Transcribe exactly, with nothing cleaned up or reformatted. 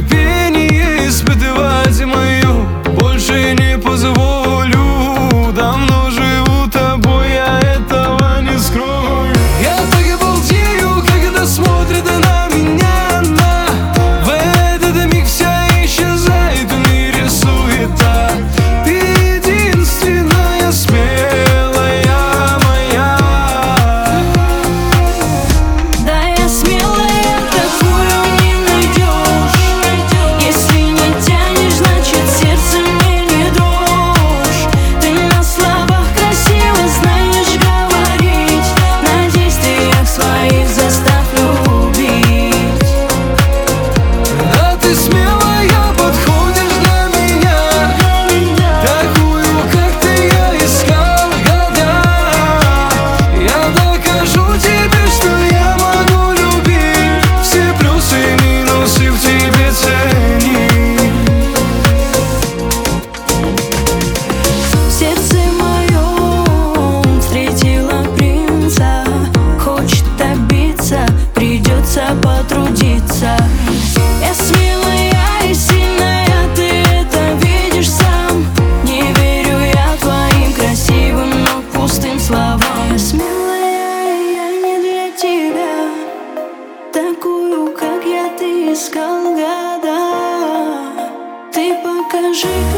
терпение испытывать мое больше не позволю. Давно живу тобой, я этого не скрою. Я так и балдею, когда смотрит на меня она. В этот миг вся исчезает в мире суета. Ты единственная смелая моя. Да, я смелая, такую не найдешь. Если не тянешь, значит сердце мне не дрожь. Ты на словах красиво знаешь говорить, на действиях своих заставь любить. Да, ты смелая, подходишь для меня, такую, как ты, я искал года. Я докажу тебе, что я могу любить, все плюсы и минусы в тебе ценить. Сердце мое встретило принца, хочет добиться, придется потрудиться. Я смелая и сильная, ты это видишь сам. Не верю я твоим красивым, но пустым словам. Я смелая, и я не для тебя, такую, как я, ты искал года. Ты покажи,